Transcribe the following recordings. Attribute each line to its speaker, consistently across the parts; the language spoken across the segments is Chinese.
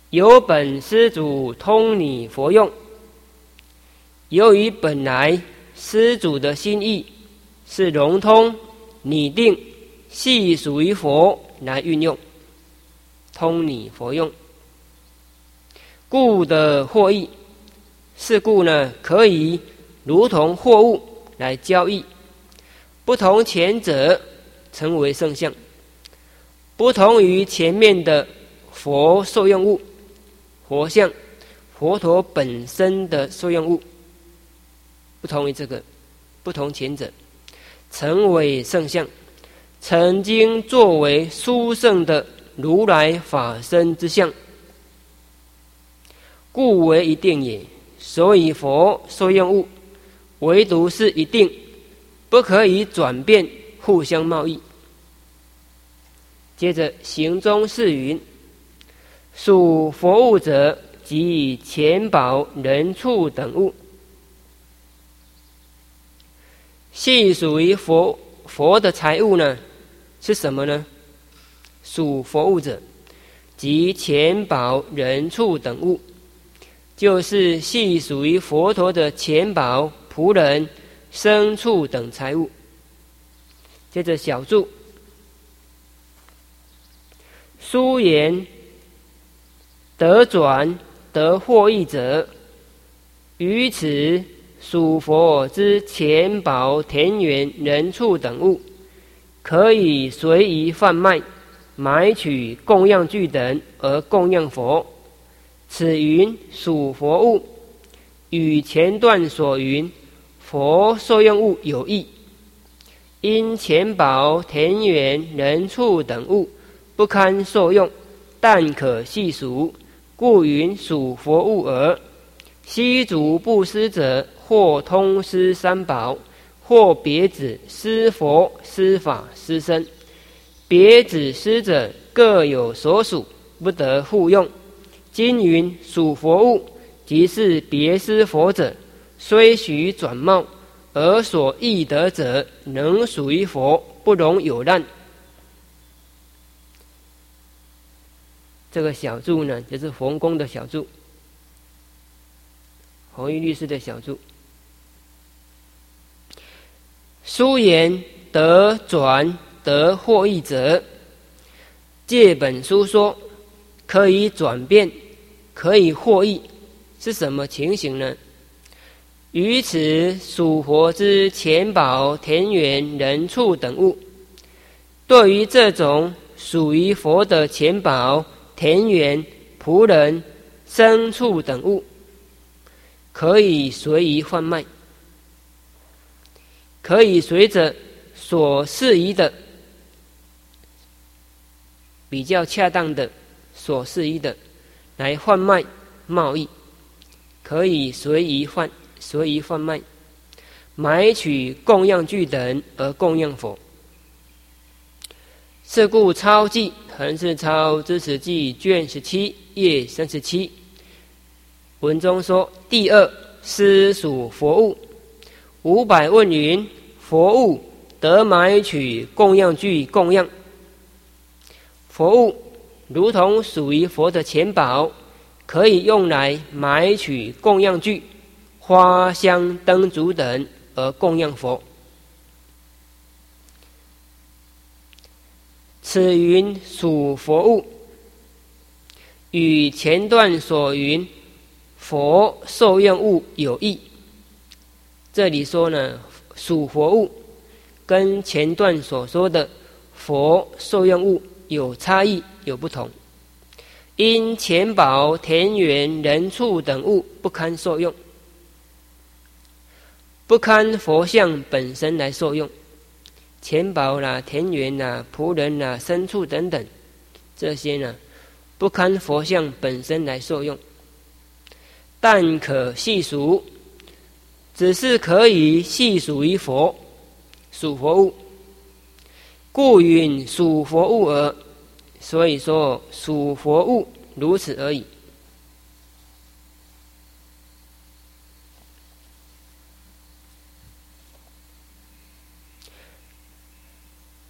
Speaker 1: 由本施主通理佛用。由于本来施主的心意是融通拟定系属于佛来运用，通理佛用，故的获益。是故呢，可以如同货物来交易，不同前者成为圣相，不同于前面的佛受用物、佛像、佛陀本身的受用物，不同于这个，不同前者成为圣相，曾经作为殊胜的如来法身之相，故为一定也。所以佛受用物唯独是一定，不可以转变，互相贸易。接着行中是云：属佛物者，即钱宝、人畜等物。系属于佛的财物呢，是什么呢？属佛物者，即钱宝、人畜等物，就是系属于佛陀的钱宝、仆人、牲畜等财物。接着小注：书言得转得获益者，于此属佛之钱宝、田园、人畜等物，可以随意贩卖，买取供养具等而供养佛。此云属佛物，与前段所云佛受用物有异。因钱宝、田园、人畜等物不堪受用，但可细数，故云属佛物耳。悉足布施者，或通施三宝，或别指施佛、施法、施身。别指施者各有所属，不得互用。今云属佛物，即是别施佛者，虽许转貌，而所益得者，能属于佛，不容有难。这个小注呢，就是弘公的小注，弘一律师的小注。书言得转得获益者，借本书说可以转变，可以获益，是什么情形呢？于此属佛之钱宝、田园、人畜等物，对于这种属于佛的钱宝、田园、仆人、牲畜等物，可以随意贩卖，可以随着所适宜的、比较恰当的、所适宜的来贩卖贸易，可以随意贩卖，买取供养具等而供养佛。是故抄记横是抄知识记卷17页37文中说：第二，施属佛物。500问云：佛物得买取供养具供养。佛物如同属于佛的钱宝，可以用来买取供养具、花香灯烛等而供养佛。此云属佛物，与前段所云佛受用物有异。这里说呢，属佛物跟前段所说的佛受用物有差异，有不同。因钱宝、田园、人畜等物不堪受用，不堪佛像本身来受用。钱宝啦、田园啦、仆人啦、牲畜等等，这些呢，不堪佛像本身来受用，但可细数，只是可以细数于佛，属佛物，故云属佛物耳。所以说属佛物如此而已。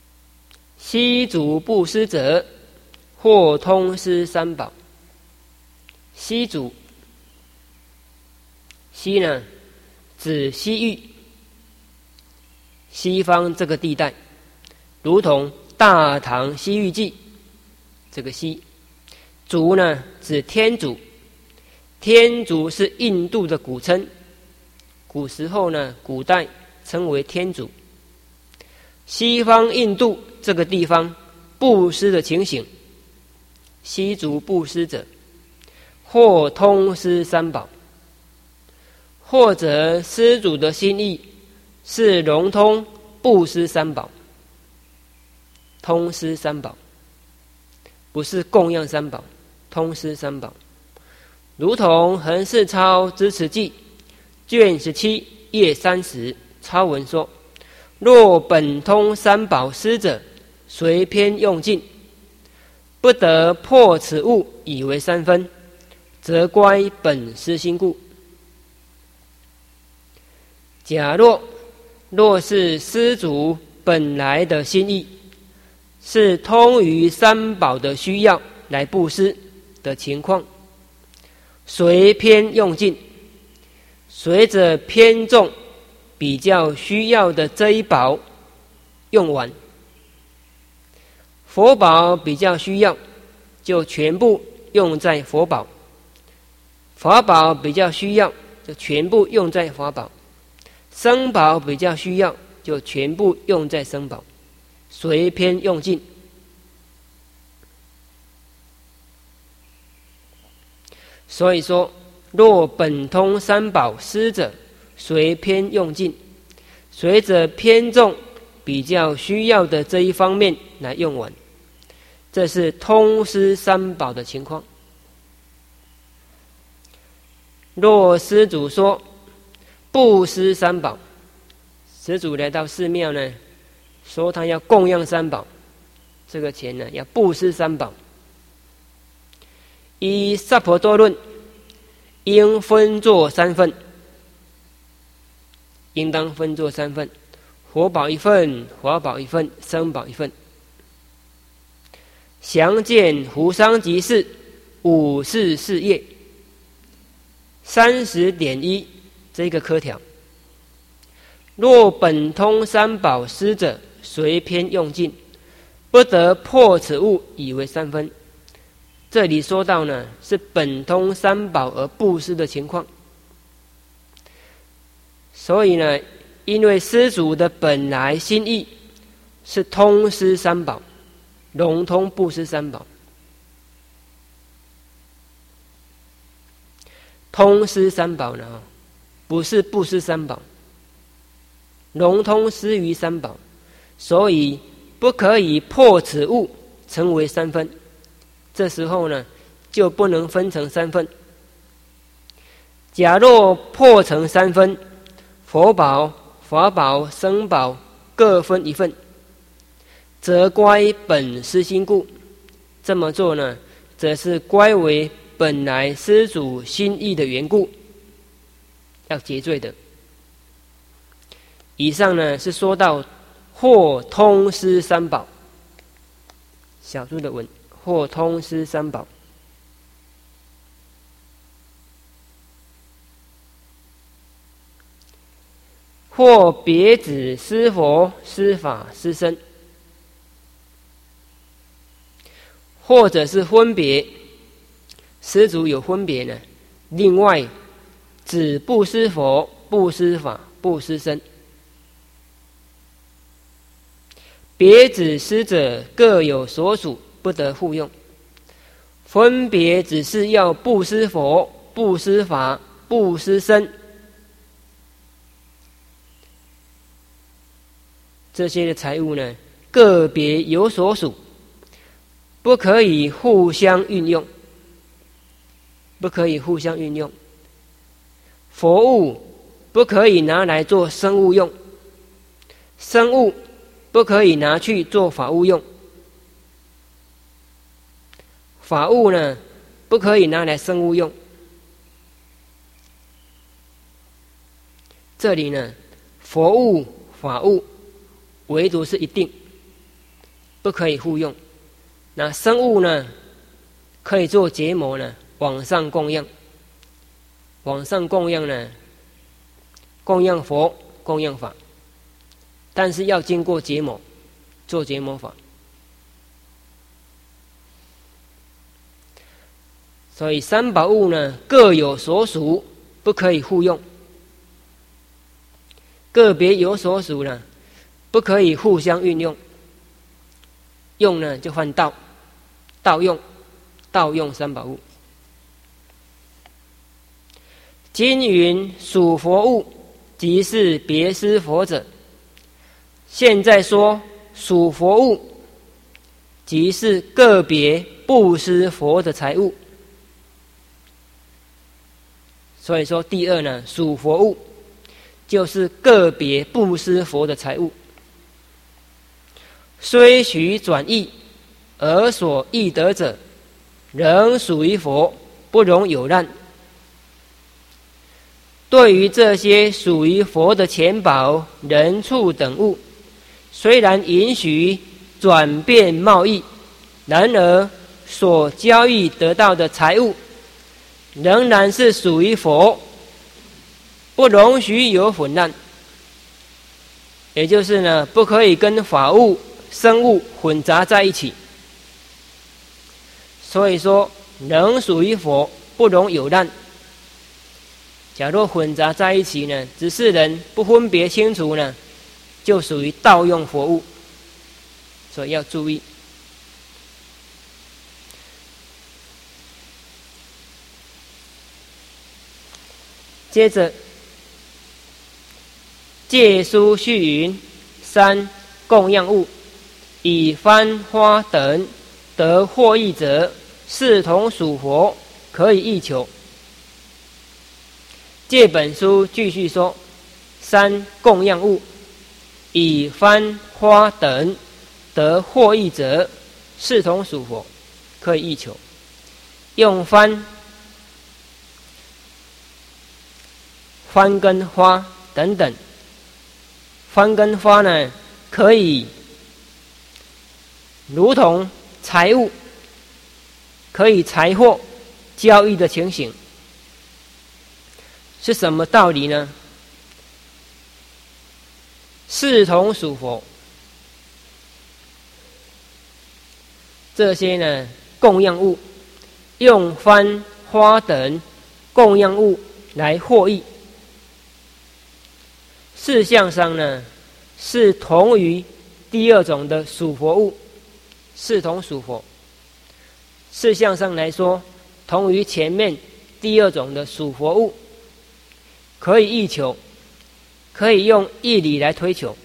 Speaker 1: 悉足布施者，或通施三宝。 西族，西呢指西域，西方这个地带，如同《大唐西域记》这个西。族呢指天竺，天竺是印度的古称，古时候呢古代称为天竺。西方印度这个地方布施的情形，西族布施者，或通施三宝，或者施主的心意是融通布施三宝，通施三宝，不是供养三宝，通施三宝。如同横世超支持记卷17页30超文说：若本通三宝施者，随偏用尽，不得破此物以为三分，则乖本施心故。假若是施主本来的心意是通于三宝的需要来布施的情况，随偏用尽，随着偏重比较需要的这一宝用完，佛宝比较需要就全部用在佛宝，法宝比较需要就全部用在法宝，僧宝比较需要就全部用在僧宝，随偏用尽。所以说，若本通三宝施者，随偏用尽，随着偏重比较需要的这一方面来用完，这是通施三宝的情况。若施主说布施三宝，施主来到寺庙呢，说他要供养三宝，这个钱呢要布施三宝。依萨婆多论，应分作三份，应当分作三份：佛宝一份，法宝一份，僧宝一份。详见胡商集士544页30.1这个科条。若本通三宝施者，随偏用尽，不得破此物以为三分。这里说到呢，是本通三宝而布施的情况。所以呢，因为施主的本来心意是通施三宝，融通布施三宝，通施三宝呢，不是布施三宝，融通施于三宝，所以不可以破此物成为三分。这时候呢，就不能分成三份。假若破成三分，佛宝、法宝、僧宝各分一份，则乖本施心故。这么做呢，则是乖为本来施主心意的缘故，要结罪的。以上呢是说到或通施三宝，小注的文。或通施三宝，或别指施佛、施法、施僧，或者是分别，施主有分别呢。另外，指不施佛、不施法、不施僧，别指施者各有所属，不得互用。分别只是要不施佛、不施法、不施僧，这些的财物呢，个别有所属，不可以互相运用，不可以互相运用。佛物不可以拿来做生物用，生物不可以拿去做法物用。法物呢，不可以拿来生物用。这里呢，佛物、法物，唯独是一定不可以互用。那生物呢，可以做结膜呢， 往上供养。往上供养呢，供养佛，供养法，但是要经过结魔，做结魔法。所以三宝物呢各有所属，不可以互用。个别有所属呢，不可以互相运用。用呢就换盗用三宝物。今云属佛物，即是别施佛者。现在说属佛物，即是个别布施佛的财物。所以说第二呢，属佛物就是个别布施佛的财物，虽许转易，而所易得者，仍属于佛，不容有滥。对于这些属于佛的钱宝、人畜等物，虽然允许转变贸易，然而所交易得到的财物，仍然是属于佛，不容许有混乱。也就是呢，不可以跟法物、生物混杂在一起。所以说，仍属于佛，不容有滥。假若混杂在一起呢，只是人不分别清楚呢，就属于盗用佛物，所以要注意。接着，戒书续云：三供养物，以幡花等得获益者，视同属佛，可以易求。这本书继续说：三供养物，以幡花等得获益者，视同属佛，可以易求。用幡跟花等等，幡跟花呢，可以如同财物，可以财货交易的情形。是什么道理呢？视同属佛，这些呢供养物，用幡花等供养物来获益。事项上呢，是同于第二种的属佛物，视同属佛。事项上来说，同于前面第二种的属佛物，可以易求，可以用义理来推求。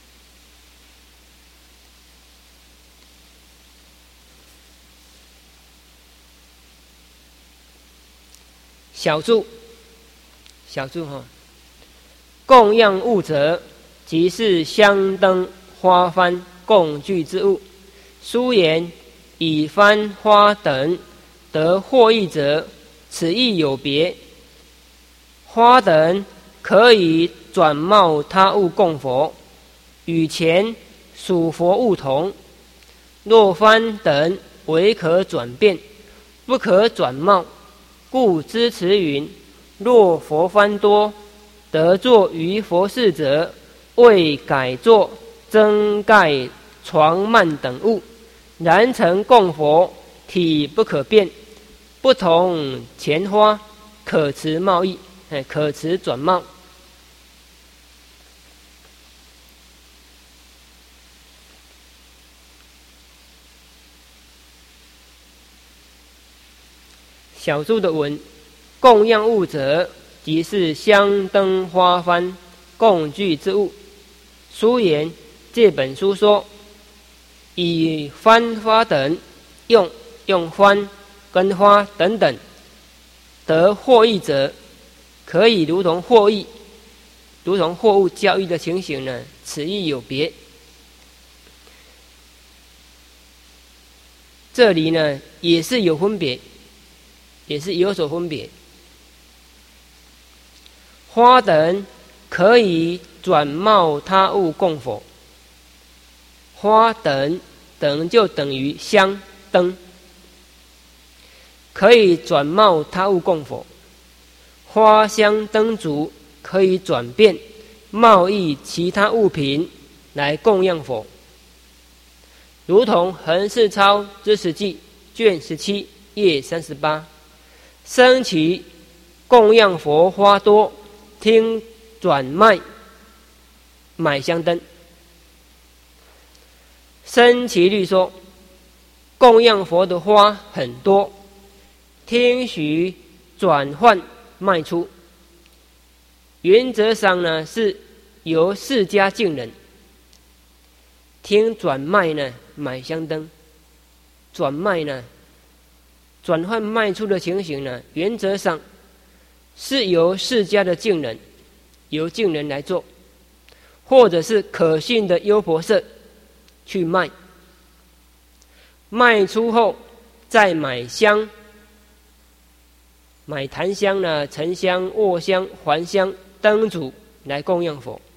Speaker 1: 小注哈，供养物者，即是香灯、花幡共具之物。书言以幡花等得获益者，此意有别。花等可以转冒他物供佛，与前属佛物同。若幡等唯可转变，不可转冒，故支持云：若佛幡多，得作于佛事者，为改作增盖床幔等物，然成供佛，体不可变，不同前花，可持贸易，可持转冒。小注的文：供养物者，即是香灯、花幡共具之物。书言这本书说，以幡花等用幡跟花等等得获益者，可以如同获益，如同货物交易的情形呢，此意有别。这里呢也是有分别，也是有所分别。花等可以转冒他物供佛，花等就等于香灯， 可以转冒他物供佛；花香灯烛可以转变贸易其他物品来供养佛。如同横世超知识记卷17页38，生其供养佛花多，听转卖买香灯。生其律说，供养佛的花很多，听许转换卖出，原则上呢是由释迦敬人听转卖呢买香灯，转卖呢转换卖出的情形呢，原则上是由释迦的敬人，由敬人来做，或者是可信的优婆塞去卖，卖出后再买香，买檀香呢、沉香、卧香、还香、灯烛来供养佛。